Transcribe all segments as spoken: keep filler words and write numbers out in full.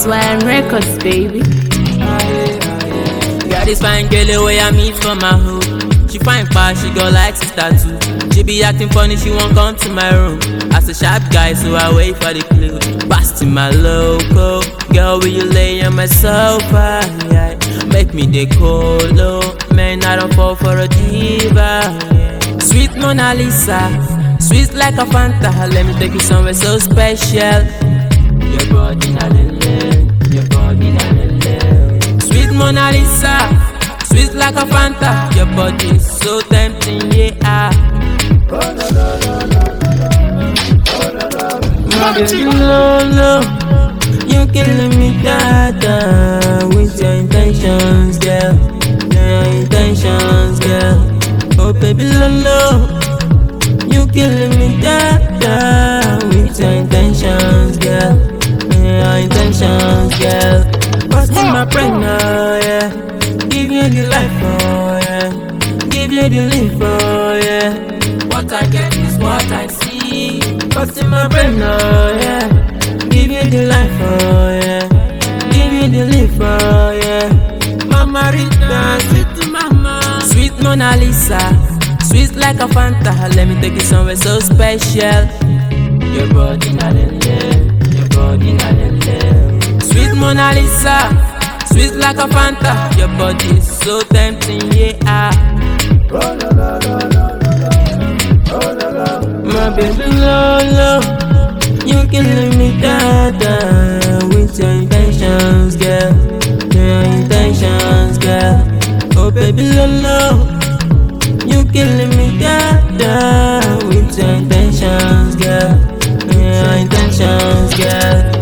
It's why I'm records, baby. Got this fine girl way I meet from my hood. She fine pa, she got like sister too. She be acting funny, she won't come to my room. As a sharp guy, so I wait for the clue. Busting my loco, girl, will you lay on my sofa? Yeah. Make me the cold, oh. Man, I don't fall for a diva. Yeah. Sweet Mona Lisa, sweet like a Fanta. Let me take you somewhere so special. Your body na lele, your body na lele. Sweet Mona Lisa, sweet like a Fanta. Your body is so tempting, yeah. My baby Lolo, you killing me, dada. With your intentions, girl. Your intentions, girl. Oh baby Lolo, you killing me, dada. With your intentions, girl. Your intentions, girl. Busting my brain, oh yeah. Give you the life, oh yeah. Give you the life, oh yeah. What I get is what I see. Busting my brain, oh yeah. Give you the life, oh yeah. Give you the life, oh yeah. Mama Rita, sweet mama. Sweet Mona Lisa, sweet like a Fanta. Let me take you somewhere so special. Your body na lele, your body na lele. Sweet Mona Lisa, sweet like a Fanta. Your body is so tempting, yeah. My baby Lolo, you killing me, dada. With your intentions, girl. Your intentions, girl. Oh baby Lolo, you killing me, dada. With your intentions, girl. Your intentions, girl.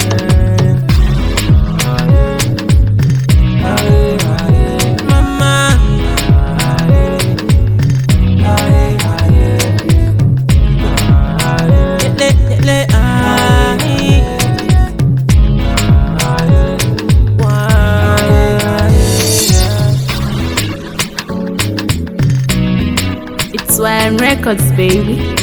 It's why I'm records, baby.